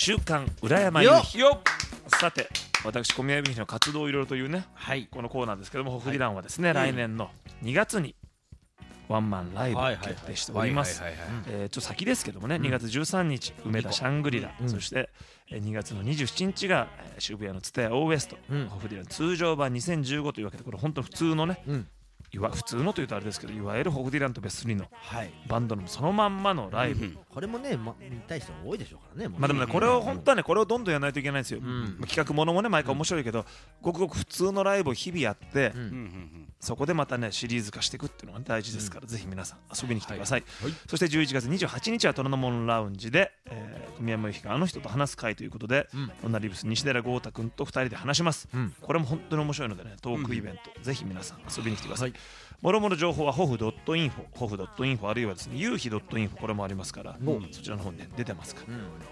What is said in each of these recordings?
週刊浦山由紀。 よさて私小宮由紀の活動いろいろというね、このコーナーですけども、ホフディランはですね、来年の2月にワンマンライブを決定しております。ちょっと先ですけどもね、2月13日梅田シャングリラ、そして2月の27日が渋谷の蔦屋オーウエスト、ホフディラン通常版2015というわけで、これ本当普通のね、普通のというとあれですけど、いわゆるホフディランと別にのバンドのそのまんまのライブ、 これもね見たい人多いでしょうからね。 でもね、これを本当はね、これをどんどんやらないといけないんですよ。企画ものもね毎回面白いけど、ごくごく普通のライブを日々やって、そこでまたねシリーズ化していくっていうのが大事ですから、ぜひ皆さん遊びに来てください。そして11月28日は虎ノ門ラウンジで小宮山由紀があの人と話す会ということで、女リブス西寺豪太君と2人で話します。これも本当に面白いのでね、トークイベント、ぜひ皆さん遊びに来てください。もろもろ情報はホフ .info あるいはですね夕日 .info、 これもありますから、そちらの方に、ね、出てますから、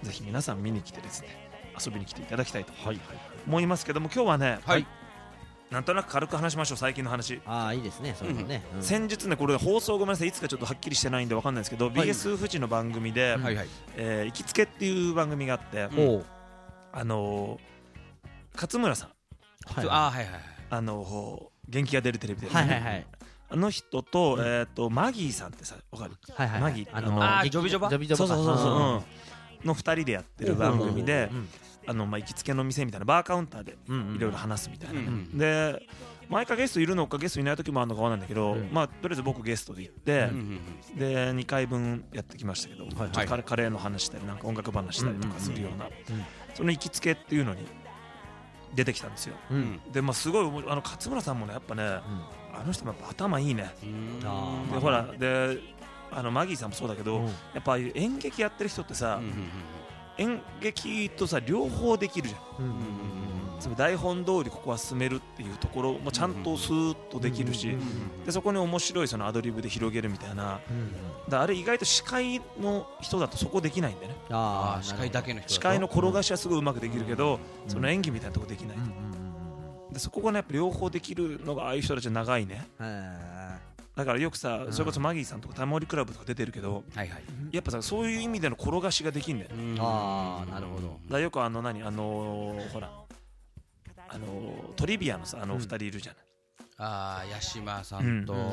ぜひ皆さん見に来てですね、遊びに来ていただきたいと思いますけども、今日はね、なんとなく軽く話しましょう。最近の話。 いいですね、それもね。 先日ね、これ放送ごめんなさい、いつかちょっとはっきりしてないんで分かんないですけど、BS 富士の番組で行きつけっていう番組があって、勝村さん、元気が出るテレビで、あの人とマギーさんってさ、わかる？マギー、 ジョビジョバ、 そうの2人でやってる番組で、行きつけの店みたいなバーカウンターでいろいろ話すみたいなね。で毎回ゲストいるのかゲストいない時もあるのかわかんないんだけど、とりあえず僕ゲストで行って、で2回分やってきましたけど、カレーの話したりなんか音楽話したりとかするような、その行きつけっていうのに出てきたんですよ。で、すごい勝村さんもね、やっぱね、あの人もやっぱ頭いいね。でほらでマギーさんもそうだけど、やっぱ演劇やってる人ってさ、演劇とさ両方できるじゃん。つまり台本通りここは進めるっていうところもちゃんとスーッとできるし、でそこに面白いそのアドリブで広げるみたいな。あれ意外と司会の人だとそこできないんだよね。 司会だけの人、 司会の転がしはすごいうまくできるけど、その演技みたいなとこできない。でそこがねやっぱ両方できるのがああいう人たちは長いね。だからよくさ、それこそマギーさんとかタモリクラブとか出てるけど、やっぱさそういう意味での転がしができんだよ。 なるほど。 だからよくほらトリビアのさ2人いるじゃない。 八島さんと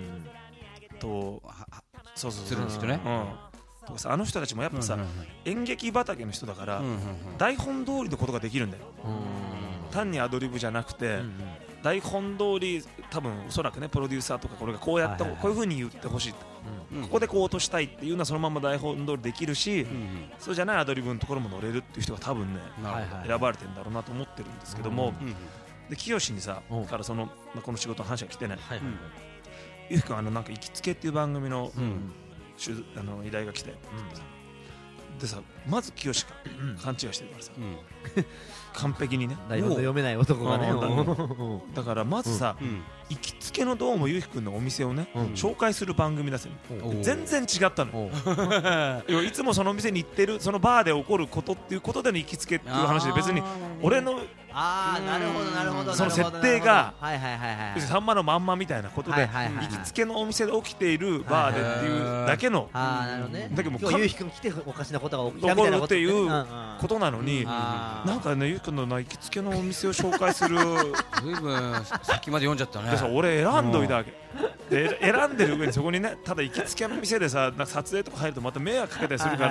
そうするんですよね。 とかさ、あの人たちもやっぱさ演劇畑の人だから台本通りのことができるんだよ。単にアドリブじゃなくて台本通り、多分おそらくねプロデューサーとかこれがこうやったこういう風に言ってほしい、ここでこう落としたいっていうのはそのまま台本通りできるし、そうじゃないアドリブのところも乗れるっていう人が多分ね選ばれてるんだろうなと思ってるんですけども、で清にさからこの仕事の話が来てない。ゆうきくんなんか行きつけっていう番組の依頼が来て、でさまず清が勘違いしてるからさ、完璧にね台本の読めない男がね。 だからまずさ、行きつけのどうもゆうきくんのお店をね紹介する番組だすよ。全然違ったの。いつもそのお店に行ってるそのバーで起こることっていうことでの行きつけっていう話で、別に俺のなるほどなるほど、 その設定がさんまのまんまみたいなことで、行きつけのお店で起きているバーでっていうだけの、だけども今日ゆうきくん来ておかしなことが起きたみたいなことっていうことなのに、なんかねゆうきくんの行きつけのお店を紹介するずいぶん先まで読んじゃったね。 でさ、俺選んどいたわけで、選んでる上にそこにねただ行きつけの店でさなんか撮影とか入るとまた迷惑かけたりするから、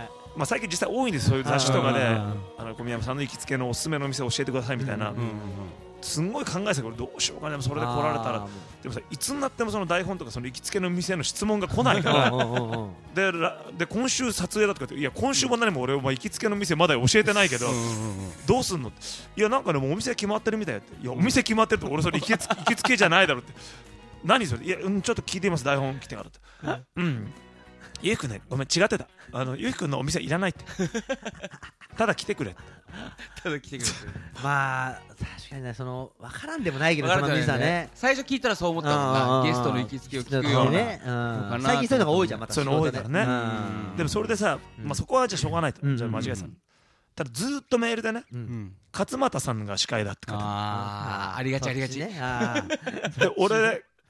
最近実際多いんです、そういう雑誌とかで小宮山さんの行きつけのおすすめのお店を教えてくださいみたいな。すんごい考えてたけどどうしようかね、それで来られたら。でもさ、いつになってもその台本とかその行きつけの店の質問が来ないからで今週撮影だとかって、いや今週も何も俺行きつけの店まだ教えてないけどどうすんのって、いやなんかねもうお店決まってるみたいって、いやお店決まってると俺それ行きつけじゃないだろって、何それ、いやちょっと聞いてみます台本来てからって、ゆうきくんねごめん違ってた、ゆうきくんのお店いらないってただ来てくれって。 ただ来てくれて確かにね、その分からんでもないけど、その店はね最初聞いたらそう思ったもんな。ゲストの行きつけを聞くような最近そういうのが多いじゃん。またそういうの多いからね。でもそれでさそこはじゃあしょうがないと、じゃあ間違えた。ただずっとメールでね勝俣さんが司会だって書いてありがちありがち。 で俺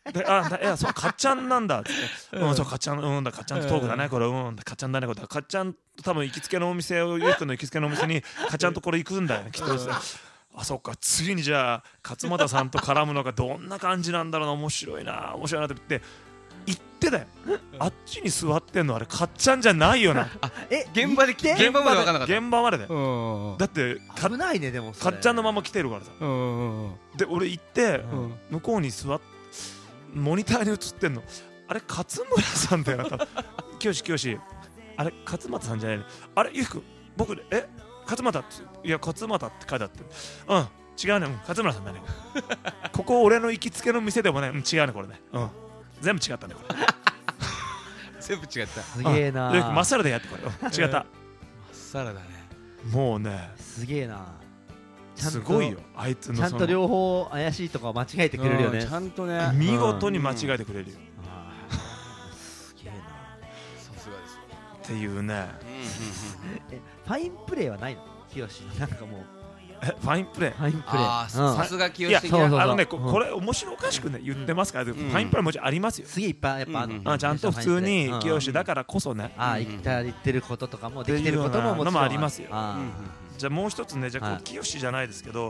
でいやそうかっちゃんなんだっつってそうかっちゃんかっちゃんとトークだねこれかっちゃんだねこれかっちゃんと多分行きつけのお店をゆうくんの行きつけのお店にかっちゃんとこれ行くんだよねきっとあそっか次にじゃあ勝俣さんと絡むのがどんな感じなんだろうな面白いなって言って行ってだよあっちに座ってんのあれかっちゃんじゃないよな現場まで分かんなかった現場までだよだって危ないねでもかっちゃんのまま来てるからさで俺行って向こうに座ってモニターに映ってんのあれ勝村さんだよな清あれ勝俣さんじゃないのあれゆうくん僕勝俣っていや勝俣って書いてあって違うね勝村さんだねここ俺の行きつけの店でもね違うねこれね全部違ったねこれ全部違ったすげえなまっさらでやってこれ違ったまっさらだねもうねすげえなすごいよあいつのちゃんと両方怪しいとか間違えてくれるよねちゃんとね見事に間違えてくれるよすげえなさすがですっていうねファインプレーはないの清なんかもうファインプレーファインプレーさすが清的いやなこれ面白おかしくね言ってますからファインプレーもちろんありますよすげえいっぱいやっぱあるちゃんと普通に清だからこそね言ってることとかもできてることももちろんありますよじゃあもう一つねじゃあ清じゃないですけど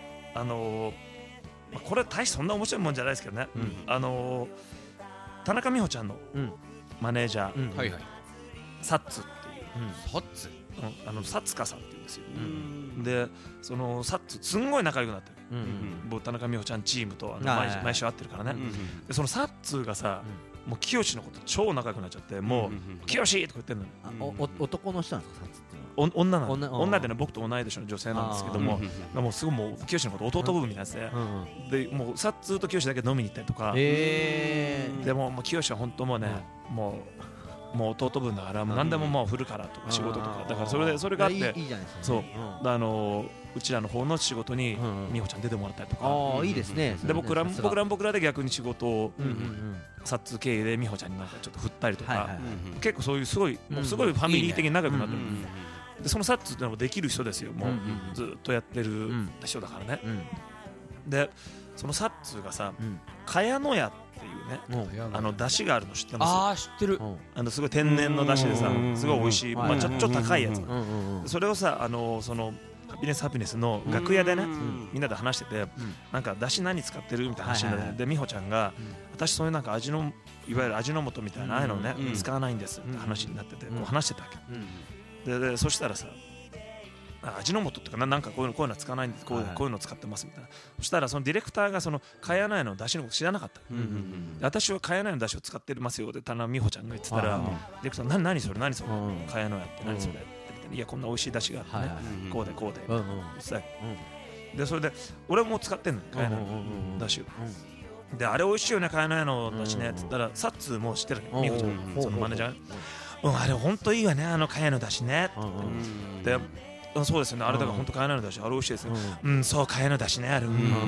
これ大してそんな面白いもんじゃないですけどね田中美穂ちゃんのマネージャーサッツっていうサッツサッツカさんっていうんですよでそのサッツすんごい仲良くなってる僕田中美穂ちゃんチームと毎週会ってるからねでそのサッツがさもう清のこと超仲良くなっちゃってもう清とか言ってんの男の人なんですかサッツって女でね僕と同い年の女性なんですけどももうすごいもう清のこと弟分みたいなやつでもうサッツと清だけ飲みに行ったりとかでも清は本当もうねもう弟分だから何でももう振るからとか仕事とかだからそれがあってそううちらの方の仕事に美穂ちゃん出てもらったりとかいいですねで僕らで逆に仕事をサッツ経由で美穂ちゃんになんかちょっと振ったりとか結構そういうすごいファミリー的に仲良くなってるでそのサッツってのもできる人ですよもうずっとやってる人だからねでそのサッツがさ茅野屋っていうね出汁があるの知ってます知ってるすごい天然の出汁でさすごい美味しいちょっと高いやつそれをさそのハピネスの楽屋でねみんなで話しててなんか出汁何使ってるみたいな話になってで美穂ちゃんが私そういうなんかいわゆる味の素みたいなああいうのね使わないんですって話になっててこう話してたわけでそしたらさ味の素っていうかなんかこういうのは使わないんですこういうの使ってますみたいなそしたらそのディレクターがその茅野屋の出汁のこと知らなかった私は茅野屋の出汁を使ってますよって田中美穂ちゃんが言ってたらディレクター何それ茅野屋って何それいやこんな美味しい出汁があってねこうででそれで俺も使ってんの茅野屋の出汁をであれ美味しいよね茅野屋の出汁ねって言ったらサッツも知ってる美穂ちゃんそのマネージャーあれほんといいわね茅野屋の出汁ねってそうですよねあれだから本当茅野屋の出汁あれ美味しいですよそう茅野屋の出汁ねあれ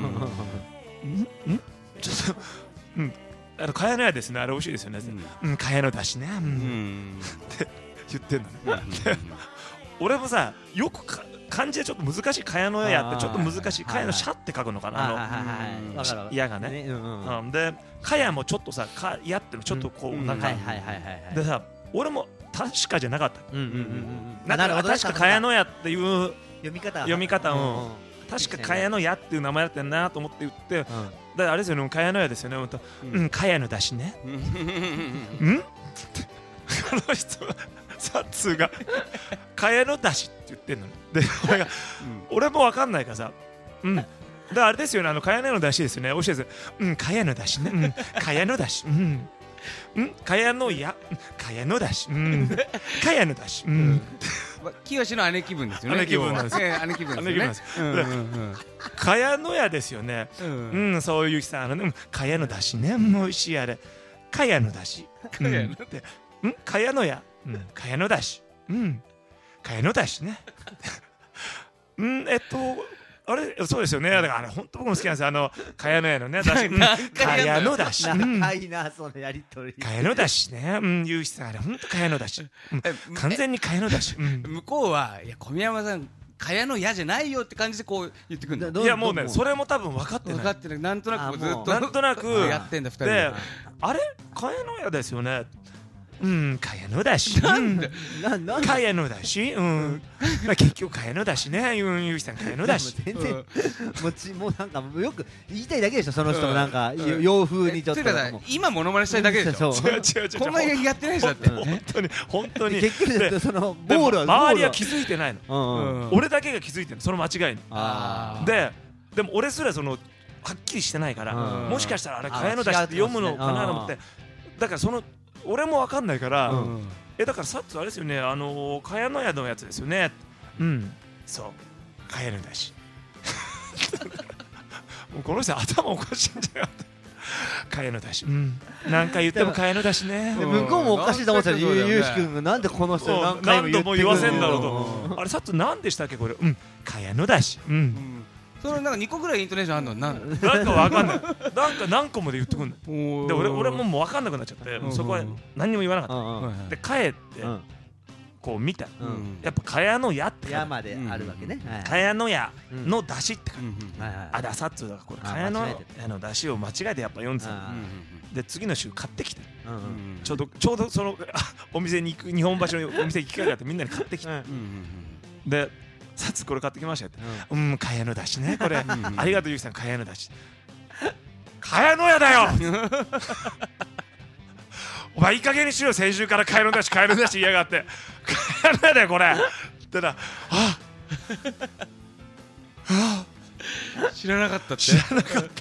ちょっと茅野屋ですねあれ美味しいですよね茅野屋の出汁ねって言ってんのね俺もさよく漢字でちょっと難しい茅野屋ってちょっと難しい茅の社って書くのかな矢がねで茅もちょっとさ矢ってのちょっとこうなんかでさ俺も確かじゃなかった確か茅野屋っていう読み方確か茅野屋っていう名前だったなと思って言ってあれですよね茅野屋ですよね茅野だしねこの人はサッツーが茅野だしって言ってんので俺も分かんないからさあれですよね茅野のだしですよね美味しいです茅野だしね茅野だし茅野屋茅野だし茅野だし清の姉貴分ですよね姉貴分なんです姉貴分です茅野屋ですよねそういうさ茅野だしね美味しいあれ茅野だし茅野屋茅野だし茅野だしねあれそうですよねだからあれ本当僕も好きなんですよ茅野屋のねだし茅野だし長いなそのやりとり茅野だしねゆうひさんあれ本当茅野だし完全に茅野だし向こうはいや小宮山さん茅の矢じゃないよって感じでこう言ってくるんだ。 いやもうねそれも多分分かってない。 分かってる。なんとなくずっとなんとなくやってんだ2人でで。 あれ茅の矢ですよね。茅のだし。 なんで茅のだし。結局茅のだしね。ゆうきさん茅のだし。 全然もうなんかよく言いたいだけでしょその人もなんか洋風にちょっと今モノマネしたいだけでしょ。 違うこんなやってないじゃんって。 本当に結局そのでボールは周りは気づいてないの。俺だけが気づいてるのその間違いに。でも俺すらそのはっきりしてないからもしかしたらあれ茅のだしって読むのかなと思って。だからその俺も分かんないからだからさっきあれですよね茅の矢のやつですよね。そう茅のだし。もうこの人頭おかしいんじゃなかった茅のだし。何回言っても茅のだしね。 向こうもおかしいと思ってたよゆうし君がなんでこの人何度も言わせんだろうと。あれさっき何でしたっけこれ茅のだし。 それなんか2個ぐらいイントネーションあるのなんかわかんない。なんか何個もで言ってくんの。で俺もう分かんなくなっちゃってそこは何にも言わなかった。で帰ってこう見た。やっぱ茅の矢って矢まであるわけね。 茅の矢の出汁って書いてあださっつうだからこれ茅の矢の出汁を間違えてやっぱ読んでた。で次の週買ってきてちょうどそのお店に行く日本橋のお店行く機会があってみんなに買ってきてでさつこれ買ってきましたって茅のだしねこれありがとうゆうきさん茅のだし茅の矢だよお前いい加減にしろよ先週から茅のだし茅のだし言いやがって茅の矢だよこれってな知らなかったって知らなかった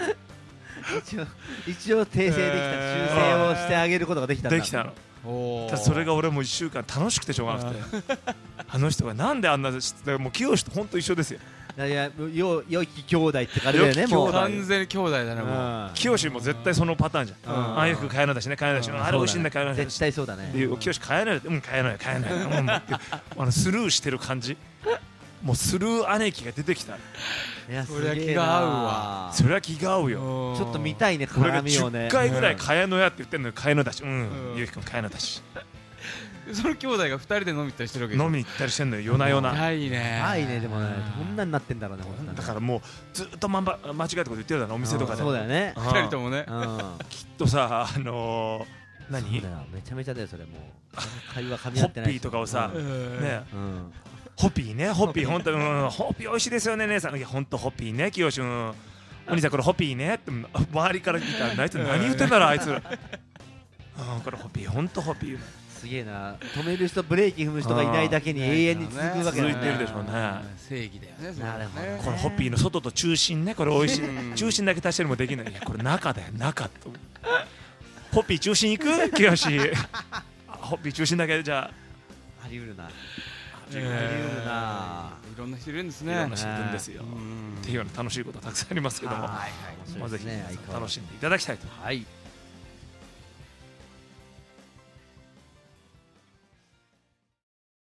一応訂正できた修正をしてあげることができたんだ。 できたの。それが俺も1週間楽しくてしょうがなくてあの人がなんであんなもう清と本当一緒ですよ。 いや良き兄弟って感じだよね。もう完全に兄弟だねもう。 清も絶対そのパターンじゃん。ああよく茅のだしね茅のだしあれ美味しいんだ茅のだし絶対そうだね。 清茅の矢茅の矢茅の矢スルーしてる感じ。もうスルー姉貴が出てきた。 それは気が合うわ。 それは気が合うよ。 ちょっと見たいね絡みをね。 10回ぐらい茅の矢って言ってんのよ茅のだし。ゆうきくん茅のだし。 その兄弟が2人で飲み行ったりしてるわけ。 飲みに行ったりしてんのよ夜な夜な。 ないね。 ないねでもねこんなになってんだろうね。 だからもうずっと間違えたこと言ってるだろお店とかで。 そうだよね。 2人ともね。 きっとさ何？ めちゃめちゃだよそれもう。会話噛みホッ合ってない。 ピーとかをさね。ホッピーねホッピー本当にホッピー美味しいですよね姉さん。いや本当ホッピーね清志お兄さんこれホッピーねって周りから聞いたらあいつ何言ってんだろあいつら。これホッピー本当ホッピー。 すげえな止める人ブレーキ踏む人がいないだけに永遠に続くわけだね。 続いてるでしょうね。 正義だよね。 なるほど。 これホッピーの外と中心ねこれ美味しい。中心だけ足してるもできない。いやこれ中だよ中と。ホッピー中心行く清志。ホッピー中心だけじゃあり得るな。 いろんな人いるんですね。 いろんな人いるんですよ。っていうような楽しいことたくさんありますけども、ぜひ楽しんでいただきたいと。